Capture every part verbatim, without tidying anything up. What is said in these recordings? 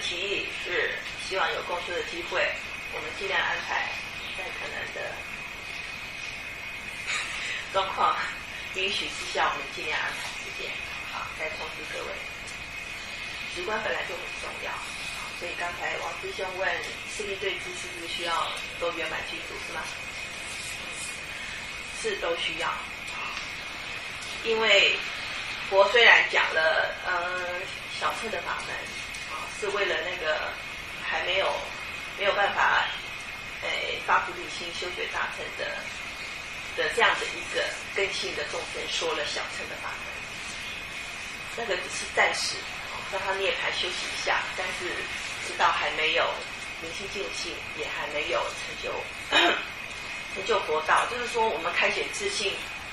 提议是希望有共修的机会，我们尽量安排在可能的状况允许之下，我们尽量安排时间。好，再通知各位。直观本来就很重要，所以刚才王师兄问四力对治是不是需要都圆满具足，是吗？是都需要，因为佛虽然讲了呃小乘的法门啊，是为了那个还没有没有办法呃发菩提心修学大乘的的这样的一个根性的众生说了小乘的法门，那个只是暂时让他涅槃休息一下，但是直到还没有明心见性，也还没有成就成就佛道，就是说我们开显自性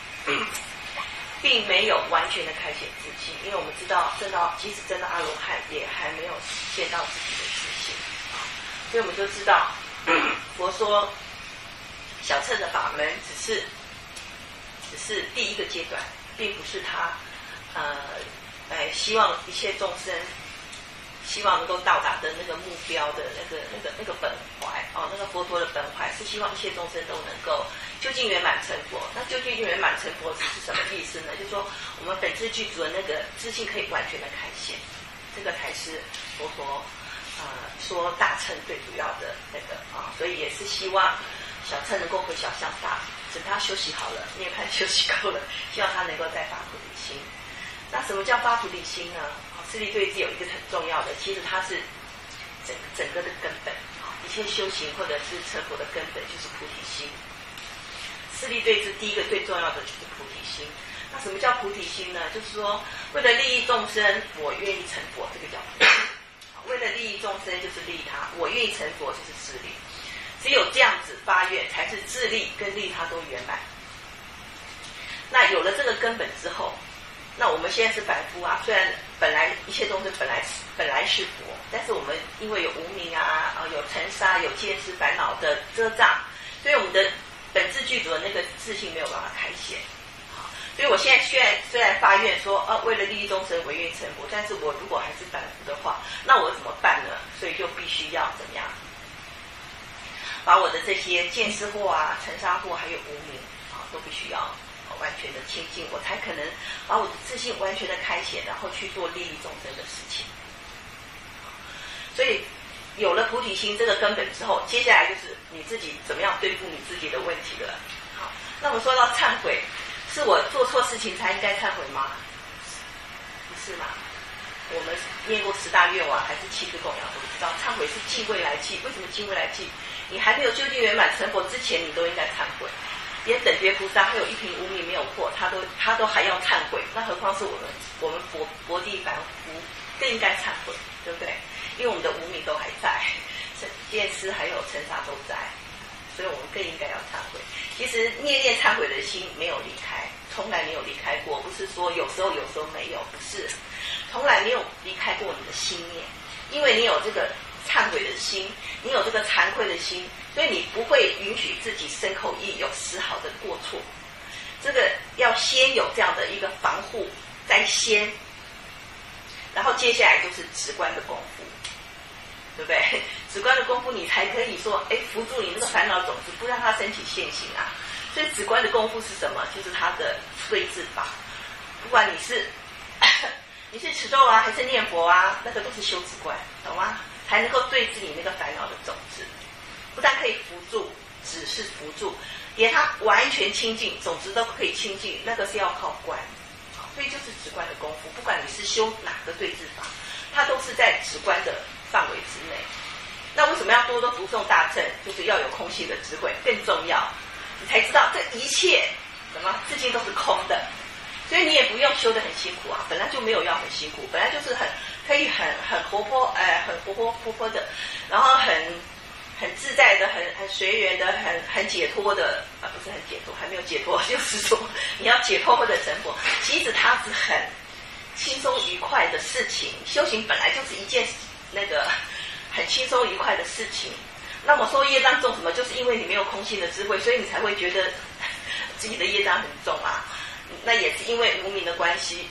并没有完全的开显自性，因为我们知道证到即使证到阿罗汉也还没有见到自己的自性，所以我们就知道佛说小乘的法门只是只是第一个阶段，并不是他呃哎希望一切众生希望能够到达的那个目标的那个那个那个本怀哦，那个佛陀的本怀是希望一切众生都能够究竟圆满成佛。那究竟圆满成佛是什么意思呢？就是说我们本质具足的那个自性可以完全的开显，这个才是佛陀呃说大乘最主要的那个啊，所以也是希望小乘能够回小向大，等他休息好了，涅槃休息够了，希望他能够再发菩提心。那什么叫发菩提心呢？四力对治有一个很重要的，其实它是整整个的根本，一切修行或者是成佛的根本就是菩提心。四力对治第一个最重要的就是菩提心。那什么叫菩提心呢？就是说为了利益众生，我愿意成佛，这个叫菩提心。为了利益众生就是利益他，我愿意成佛就是自利。只有这样子发愿，才是自利跟利他都圆满。那有了这个根本之后，那我们现在是凡夫啊，虽然本来一切众生本来本来是佛，但是我们因为有无明啊，有尘沙，有见识烦恼的遮障，所以我们的本质具足的那个自性没有办法开显。好，所以我现在虽然虽然发愿说，呃，为了利益众生，我愿意成佛，但是我如果还是凡夫的话，那我怎么办呢？所以就必须要怎么样，把我的这些见识惑啊、尘沙惑还有无明啊，都必须要完全的清净，我才可能把我的自信完全的开显，然后去做利益众生的事情。所以有了菩提心这个根本之后，接下来就是你自己怎么样对付你自己的问题了。好，那我们说到忏悔，是我做错事情才应该忏悔吗？不是吗？我们念过十大愿望还是七字供养都知道，忏悔是敬未来际。为什么敬未来际？你还没有究竟圆满成佛之前，你都应该忏悔。连等觉菩萨还有一瓶无明没有破，他都他都还要忏悔，那何况是我们我们佛佛地凡夫更应该忏悔，对不对？因为我们的无明都还在，见识还有尘沙都在，所以我们更应该要忏悔。其实念念忏悔的心没有离开，从来没有离开过，不是说有时候有时候没有，不是，从来没有离开过你的心念，因为你有这个忏悔的心，你有这个惭愧的心，所以你不会允许自己身口意有丝毫的过错。这个要先有这样的一个防护，再先，然后接下来就是直观的功夫，对不对？直观的功夫你才可以说，哎，扶住你那个烦恼种子，不让它升起现行啊。所以直观的功夫是什么？就是它的对治法。不管你是你是持咒啊，还是念佛啊，那个都是修直观，懂吗？才能够对治你那个烦恼的种子。不但可以扶住，只是扶住，连它完全清净，种子都可以清净，那个是要靠观。所以就是直观的功夫，不管你是修哪个对治法，它都是在直观的范围之内。那为什么要多多读诵大乘？就是要有空性的智慧，更重要，你才知道这一切什么自性都是空的。所以你也不用修得很辛苦啊，本来就没有要很辛苦，本来就是很可以很很活泼，哎，很活泼活泼的，然后很很自在的，很很随缘的，很很解脱的啊，不是很解脱，还没有解脱，就是说你要解脱或者成佛，其实它是很轻松愉快的事情。修行本来就是一件那个很轻松愉快的事情。那么说业障重什么？就是因为你没有空性的智慧，所以你才会觉得自己的业障很重啊。那也是因为无明的关系，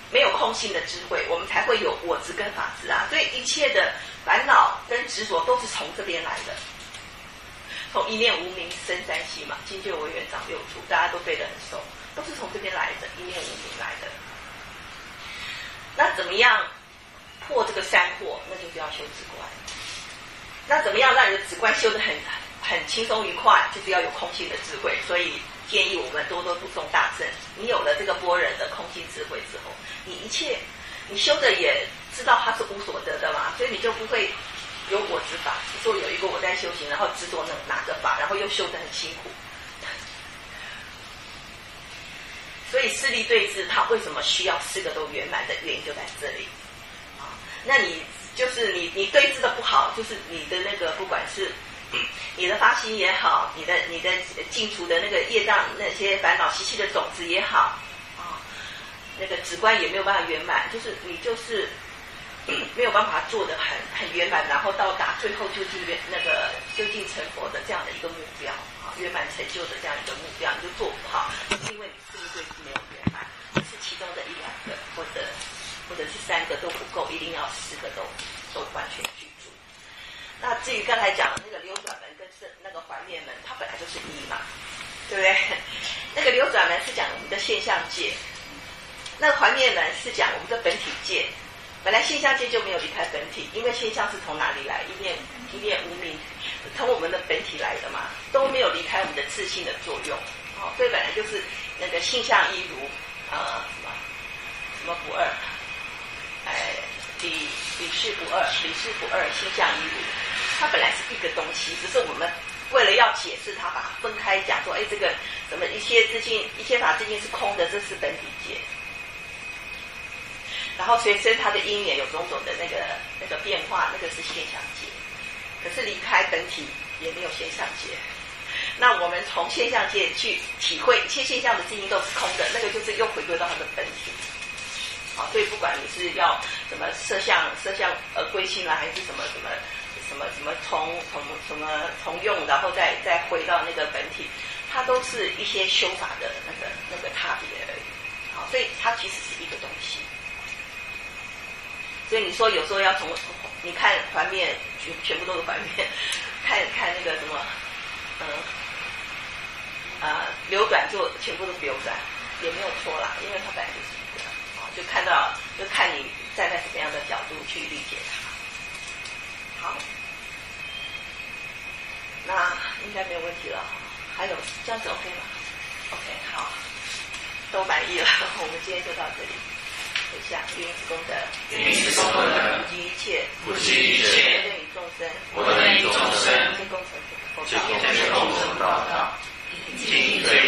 没有空性的智慧，我们才会有我执跟法执啊。所以一切的烦恼跟执着都是从这边来的，从一念无明生三息嘛，境界为缘长六处，大家都背得很熟，都是从这边来的，一念无明来的。那怎么样破这个三惑？那就是要修止观。那怎么样让你的止观修得很很轻松愉快？就是要有空性的智慧。所以建议我们多多读诵大乘。你有了这个般若的空性智慧之后，你一切你修的也知道它是无所得的嘛，所以你就不会有我执法，说有一个我在修行，然后执着那哪个法，然后又修得很辛苦。所以四力对治，它为什么需要四个都圆满的原因就在这里啊。那你就是你你对治的不好，就是你的那个不管是你的发心也好，你的你的净除的那个业障那些烦恼习气的种子也好啊，那个止观也没有办法圆满，就是你就是没有办法做得很很圆满，然后到达最后究竟圆那个究竟成佛的这样的一个目标啊，圆满成就的这样一个目标，你就做不好，就是因为你四力对治没有圆满，是其中的一两个或者或者是三个都不够，一定要四个都都完全具足。那至于刚才讲的那个流转门跟是那个环灭门，它本来就是一嘛，对不对？那个流转门是讲我们的现象界，那个环灭门是讲我们的本体界。本来现象界就没有离开本体，因为现象是从哪里来？一念一念无明，从我们的本体来的嘛，都没有离开我们的自性的作用。哦，所以本来就是那个性相一如，呃，什么什么不二，哎，理理事不二，理事不二，性相一如。它本来是一个东西，只是我们为了要解释它，把它分开讲，说，哎，这个什么一切自性、一切法自性是空的，这是本体界。然后随身它的因缘有种种的那个那个变化，那个是现象界。可是离开本体也没有现象界。那我们从现象界去体会一切现象的自性都是空的，那个就是又回归到它的本体。好，所以不管你是要什么摄像摄像而归心啦，还是什么什么什么什么从从什么从用，然后再再回到那个本体，它都是一些修法的那个那个差别而已。好，所以它其实是一个东西。所以你说有时候要从你看环面全全部都是环面，看看那个什么，嗯，呃，流转就全部都是流转，也没有错啦，因为它本来就是一个，啊，就看到就看你站在什么样的角度去理解它。好，那应该没有问题了。还有这样子 OK 吗 ？OK， 好，都满意了，我们今天就到这里。回向愿以此功德， 愿以此功德， 不计一切， 不计一切， 我等与众生， 我等与众生， 皆共成佛道， 皆共成佛道，尽最